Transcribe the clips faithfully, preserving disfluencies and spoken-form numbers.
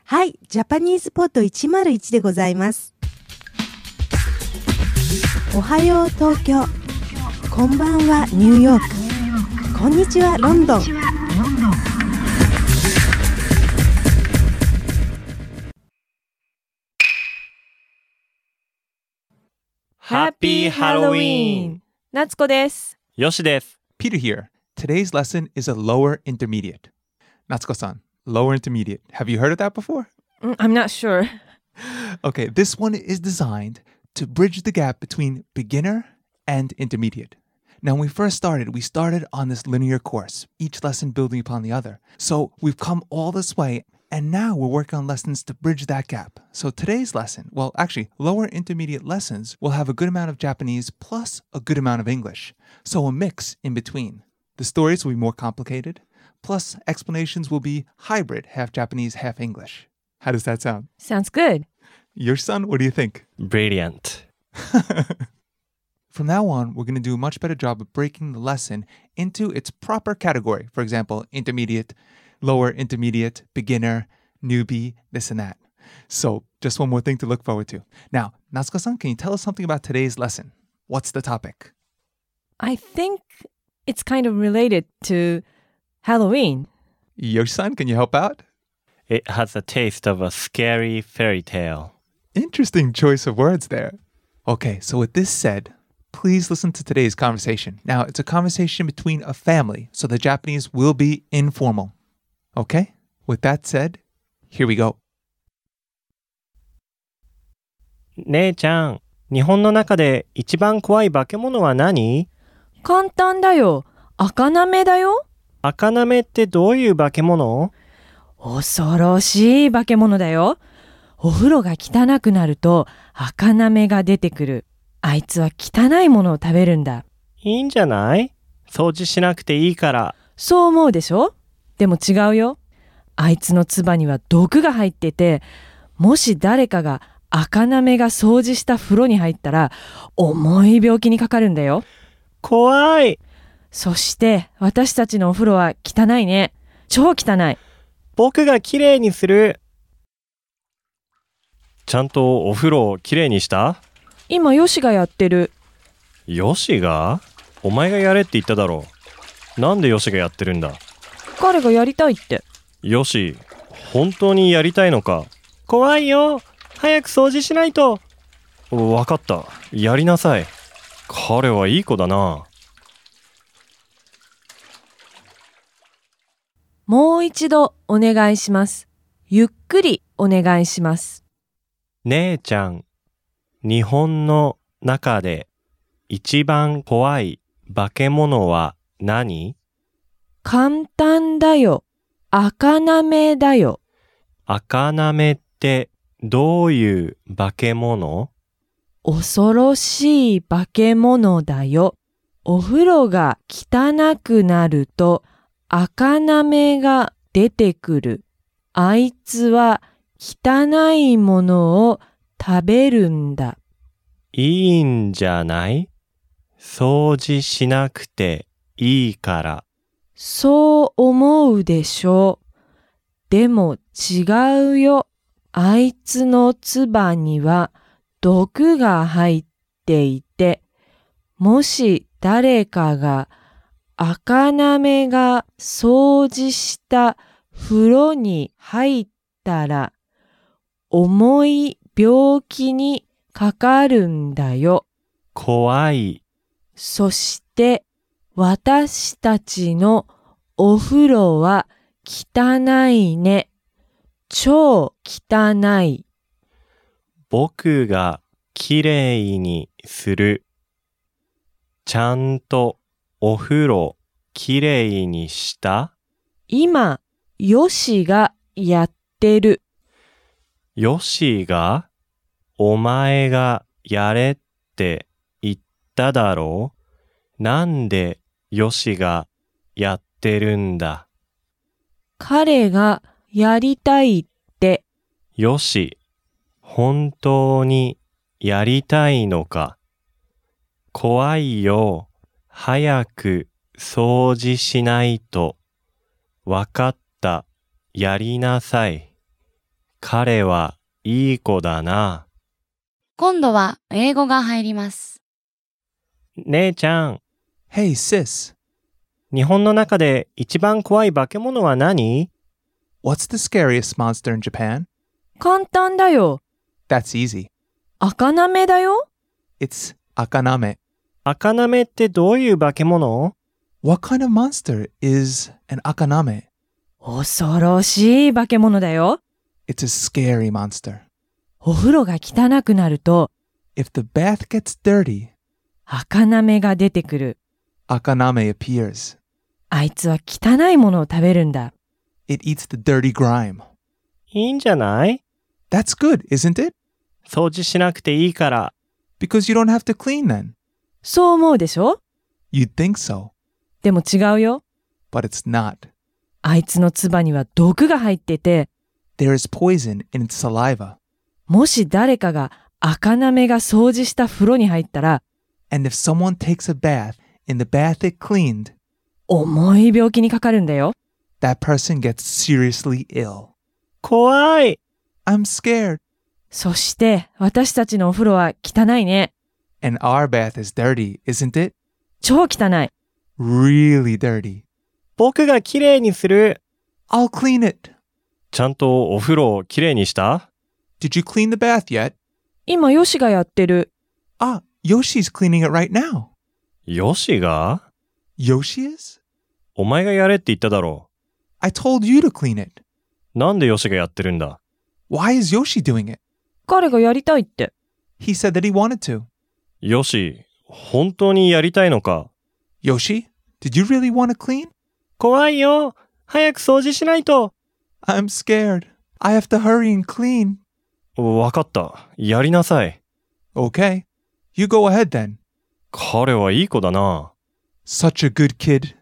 はい、ジャパニーズポットいちまるいちでございます。おはよう東京、こんばんはニューヨーク、こんにちはロンドン。 ハッピーハロウィーン。 夏子です。 よしです。 Peter here. Today's lesson is a lower intermediate. Natsuko-san, lower intermediate. Have you heard of that before? I'm not sure. Okay, this one is designed to bridge the gap between beginner and intermediate. Now, when we first started, we started on this linear course, each lesson building upon the other. So we've come all this way, and now we're working on lessons to bridge that gap. So today's lesson, well, actually, lower intermediate lessons will have a good amount of Japanese plus a good amount of English. So a mix in between. The stories will be more complicated, plus explanations will be hybrid, half Japanese, half English. How does that sound? Sounds good. Your son, what do you think? Brilliant. From now on, we're going to do a much better job of breaking the lesson into its proper category. For example, intermediate, lower intermediate, beginner, newbie, this and that. So just one more thing to look forward to. Now, Natsuko-san, can you tell us something about today's lesson? What's the topic? I think it's kind of related to Halloween. Yoshi-san, can you help out? It has a taste of a scary fairy tale. Interesting choice of words there. Okay, so with this said, please listen to today's conversation. Now, it's a conversation between a family, so the Japanese will be informal. Okay? With that said, here we go. 姉ちゃん、日本の中で一番怖い化け物は何？ 簡単だよ。赤なめだよ。 赤なめってどういう化け物？ 恐ろしい化け物だよ。お風呂が汚くなると赤なめが出てくる。あいつは汚いものを食べるんだ。 いいんじゃない？掃除しなくていいから。 そう思うでしょ？でも違うよ。あいつの唾には毒が入ってて、もし誰かが赤なめが掃除した風呂に入ったら重い病気にかかるんだよ。 怖い。 そして私たちのお風呂は汚いね。超汚い。 僕がきれいにする。ちゃんとお風呂きれいにした？ 今ヨシがやってる。 ヨシが？お前がやれって言っただろう。なんでヨシがやってるんだ？ 彼がやりたいって。 ヨシ、本当にやりたいのか？怖いよ。早く掃除しないと。わかった。やりなさい。彼はいい子だな。 もう一度お願いします。ゆっくりお願いします。 姉ちゃん、日本の中で一番怖い化け物は何？ 簡単だよ。赤なめだよ。 赤なめってどういう化け物？ 恐ろしい化け物だよ。お風呂が汚くなると赤なめが出てくる。あいつは汚いものを食べるんだ。 いいんじゃない？掃除しなくていいから。 そう思うでしょう。でも違うよ。あいつの唾には毒が入っていて、もし誰かが赤なめが掃除した風呂に入ったら重い病気にかかるんだよ。 怖い。 そして私たちのお風呂は汚いね。超汚い。 僕がきれいにする。ちゃんとお風呂きれいにした？ 今、ヨシがやってる。 ヨシが？お前がやれって言っただろう？なんでヨシがやってるんだ？ 彼がやりたいって。 ヨシ、本当にやりたいのか？怖いよ。早く掃除しないと。わかった。やりなさい。 彼はいい子だな。 今度は英語が入ります。 姉ちゃん、 Hey, sis. 日本の中で一番怖い化け物は何？ What's the scariest monster in Japan? 簡単だよ。 That's easy. 赤なめだよ。 It's Akaname. 赤なめってどういう化け物？ What kind of monster is an Akaname? 恐ろしい化け物だよ。 It's a scary monster. お風呂が汚くなると If the bath gets dirty, 赤なめが出てくる。 Akaname appears. あいつは汚いものを食べるんだ。 It eats the dirty grime. いいんじゃない？ That's good, isn't it? 掃除しなくていいから。 Because you don't have to clean then. そう思うでしょ？ You'd think so, でも違うよ。 but it's not. あいつの唾には毒が入ってて、 There is poison in its saliva. もし誰かが赤なめが掃除した風呂に入ったら、 And if someone takes a bath in the bath it cleaned, 重い病気にかかるんだよ。 that person gets seriously ill. 怖い。 I'm scared. そして私たちのお風呂は汚いね。 And our bath is dirty, isn't it? 超汚い。 Really dirty. 僕がきれいにする。 I'll clean it. ちゃんとお風呂をきれいにした？ Did you clean the bath yet? 今ヨシがやってる。 Ah, Yoshi's cleaning it right now. ヨシが？ Yoshi is? お前がやれって言っただろ I told you to clean it. う。なんでヨシがやってるんだ？ Why is Yoshi doing it? 彼がやりたいって。 He said that he wanted to. ヨシ、本当にやりたいのか？ Yoshi, did you really want to clean? 怖いよ。早く掃除しないと。 I'm scared. I have to hurry and clean. わかった。やりなさい。 Okay. You go ahead then. 彼はいい子だな。 Such a good kid.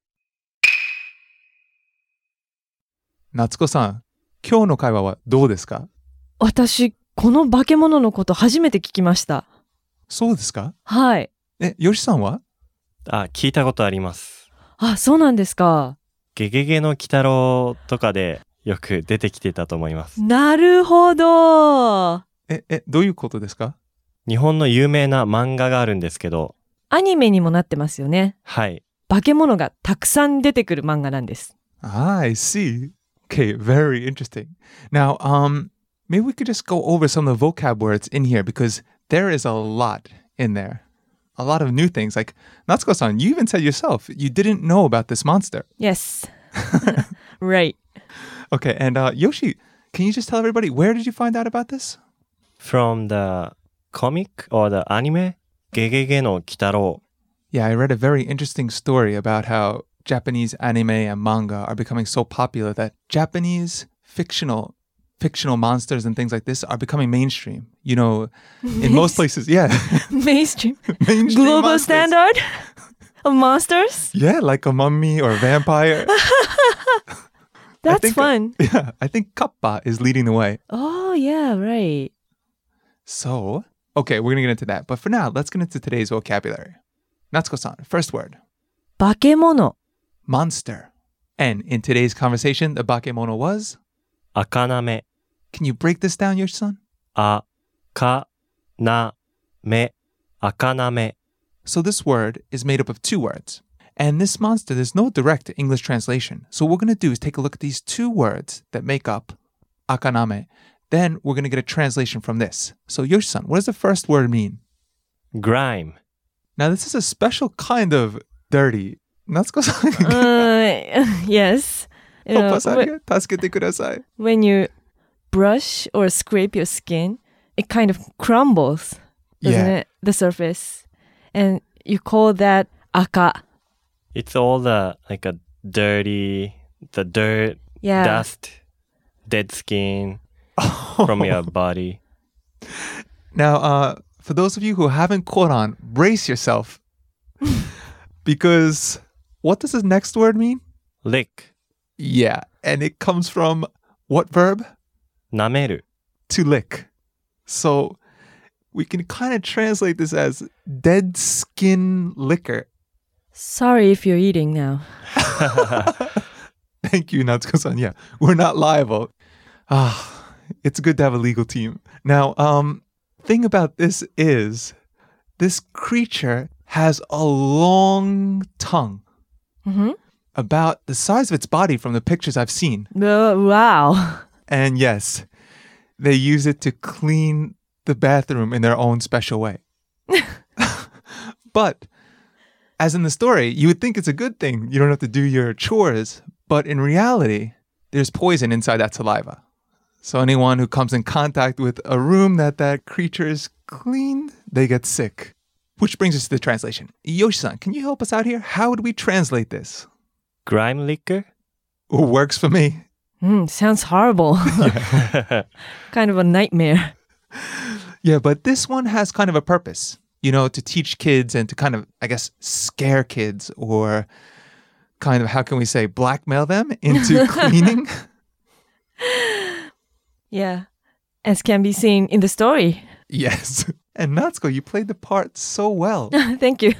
夏子さん、今日の会話はどうですか？ 私、この化け物のこと初めて聞きました。 そうですか？ はい。 え、ヨシさんは？ あ、聞いたことあります。 あ、そうなんですか。 ゲゲゲの鬼太郎とかでよく出てきてたと思います。 なるほど。 え、え、どういうことですか？ 日本の有名な漫画があるんですけど。 アニメにもなってますよね。 はい。 化け物がたくさん出てくる漫画なんです。 Ah, I see. Okay, very interesting. Now, um, maybe we could just go over some of the vocab words in here because there is a lot in there. A lot of new things. Like, Natsuko-san, you even said yourself, you didn't know about this monster. Yes. Right. Okay, and uh, Yoshi, can you just tell everybody, where did you find out about this? From the comic or the anime? ゲゲゲの鬼太郎。 Yeah, I read a very interesting story about how Japanese anime and manga are becoming so popular that Japanese fictional fictional monsters and things like this are becoming mainstream. You know, in most places, yeah. Mainstream. mainstream Global monsters. standard of monsters? Yeah, like a mummy or a vampire. That's think, fun. Yeah, I think Kappa is leading the way. Oh, yeah, right. So, okay, we're going to get into that. But for now, let's get into today's vocabulary. Natsuko-san, first word. 化け物。 Monster. And in today's conversation, the bakemono was? 赤なめ。 Can you break this down, Yoshi-san? あかなめ。赤なめ。 So this word is made up of two words. And this monster, there's no direct English translation. So what we're going to do is take a look at these two words that make up akaname. Then we're going to get a translation from this. So Yoshi-san, what does the first word mean? grime. Now this is a special kind of dirty. Natsuko-san, Uh, yes. You help know, us out wh- here. Tasukete kudasai. when you brush or scrape your skin, it kind of crumbles, doesn't Yeah. it? The surface. And you call that aka. It's all the like a dirty, the dirt, Yeah. dust, dead skin from your body. Now, uh, for those of you who haven't caught on, brace yourself. Because what does the next word mean? lick. Yeah, and it comes from what verb? 舐める。 To lick. So we can kind of translate this as dead skin liquor. Sorry if you're eating now. Thank you, Natsuko-san. Yeah, we're not liable. Ah, It's good to have a legal team. Now, um, thing about this is this creature has a long tongue, Mm-hmm. about the size of its body from the pictures I've seen. Uh, wow. And yes, they use it to clean the bathroom in their own special way. But as in the story, you would think it's a good thing. You don't have to do your chores. But in reality, there's poison inside that saliva. So anyone who comes in contact with a room that that creature is cleaned, they get sick. Which brings us to the translation. Yoshi-san, can you help us out here? How would we translate this? Grime liquor? Ooh, works for me. Mm, sounds horrible. Kind of a nightmare. Yeah, but this one has kind of a purpose, you know, to teach kids and to kind of, I guess, scare kids or kind of, how can we say, blackmail them into cleaning. Yeah. As can be seen in the story. Yes. And Natsuko, you played the part so well. Thank you.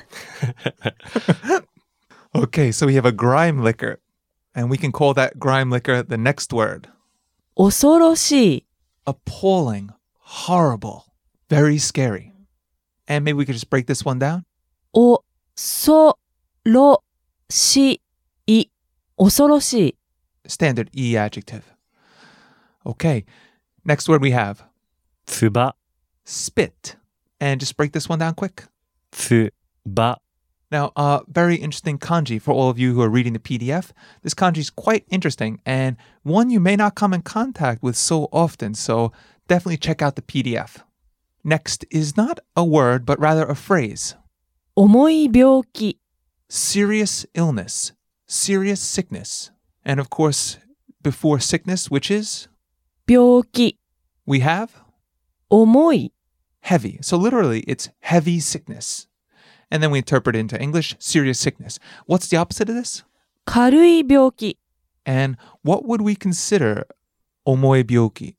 Okay, so we have a grime liquor, and we can call that grime liquor the next word. 恐ろしい. Appalling, horrible, very scary. And maybe we could just break this one down. 恐ろしい. 恐ろしい. Standard E adjective. Okay, next word we have つば、 spit. And just break this one down quick. つば、 Now, uh, very interesting kanji for all of you who are reading the P D F. This kanji is quite interesting and one you may not come in contact with so often, so definitely check out the P D F. Next is not a word, but rather a phrase. 重い病気. Serious illness, serious sickness. And of course, before sickness, which is, 病気. we have 重い. heavy. So literally, it's heavy sickness. And then we interpret it into English, serious sickness. What's the opposite of this? 軽い病気. And what would we consider 重い病気?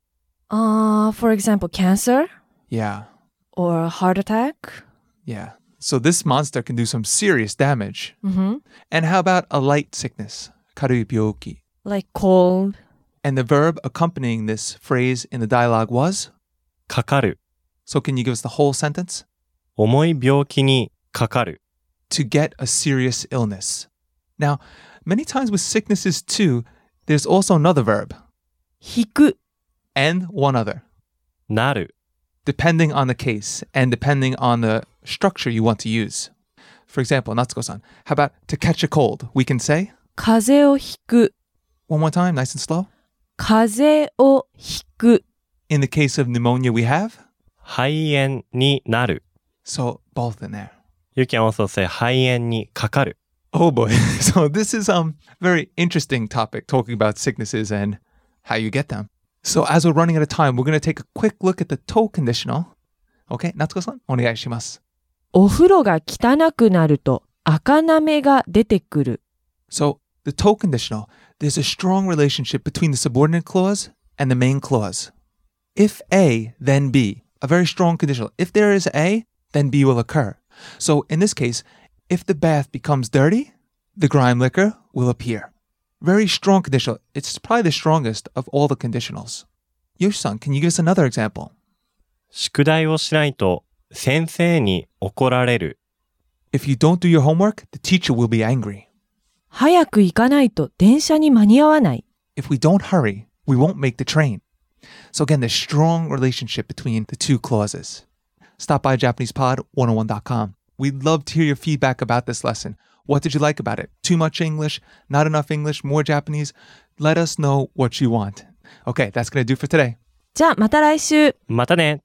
Uh, for example, cancer Yeah, or a heart attack. yeah. So this monster can do some serious damage. Mm-hmm. And how about a light sickness? 軽い病気. Like cold. And the verb accompanying this phrase in the dialogue was? かかる。 So can you give us the whole sentence? 重い病気にかかる。 To get a serious illness. Now, many times with sicknesses too, there's also another verb. 引く. And one other. なる。 Depending on the case and depending on the structure you want to use. For example, Natsuko-san, how about to catch a cold? We can say, 風邪をひく. one more time, nice and slow. 風邪をひく. In the case of pneumonia, we have, 肺炎になる。 so both in there. You can also say 肺炎にかかる。 Oh boy. So this is um very interesting topic talking about sicknesses and how you get them. So as we're running out of time, we're going to take a quick look at the to conditional. Okay, Natsuko-san, onegai shimasu. お風呂が汚くなると赤なめが出てくる. So the to conditional, there's a strong relationship between the subordinate clause and the main clause. If A, then B. A very strong conditional. If there is A, then B will occur. So in this case, if the bath becomes dirty, the grime liquor will appear. Very strong conditional. It's probably the strongest of all the conditionals. Yoshi-san, can you give us another example? 宿題をしないと先生に怒られる。 If you don't do your homework, the teacher will be angry. 早く行かないと電車に間に合わない. If we don't hurry, we won't make the train. So again, there's strong relationship between the two clauses. Stop by Japanese Pod one oh one dot com. We'd love to hear your feedback about this lesson. What did you like about it? Too much English? Not enough English? More Japanese? Let us know what you want. Okay, that's going to do for today. じゃあまた来週. またね。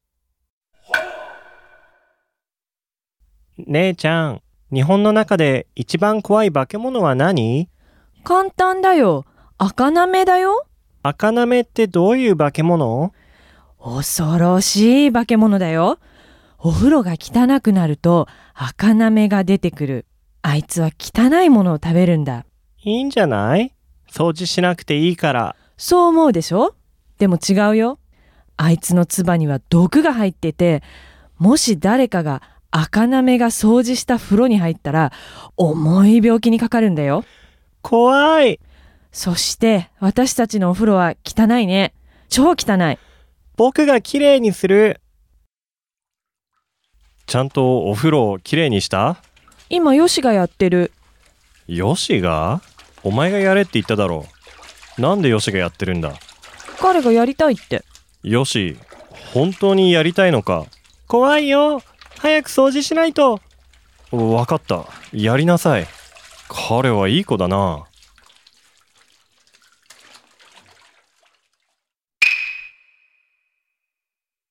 姉ちゃん、日本の中で一番怖い化け物は何？ 簡単だよ。赤なめだよ。 赤なめってどういう化け物？ 恐ろしい化け物だよ。お風呂が汚くなると赤なめが出てくる。あいつは汚いものを食べるんだ。 いいんじゃない？掃除しなくていいから。 そう思うでしょ？でも違うよ。あいつの唾には毒が入ってて、もし誰かが赤なめが掃除した風呂に入ったら重い病気にかかるんだよ。 怖い。 そして私たちのお風呂は汚いね。 超汚い。 僕がきれいにする。ちゃんとお風呂きれいにした？ 今ヨシがやってる。 ヨシが？お前がやれって言っただろう。なんでヨシがやってるんだ？ 彼がやりたいって。 ヨシ、本当にやりたいのか？怖いよ。早く掃除しないと。わかった。やりなさい。彼はいい子だな。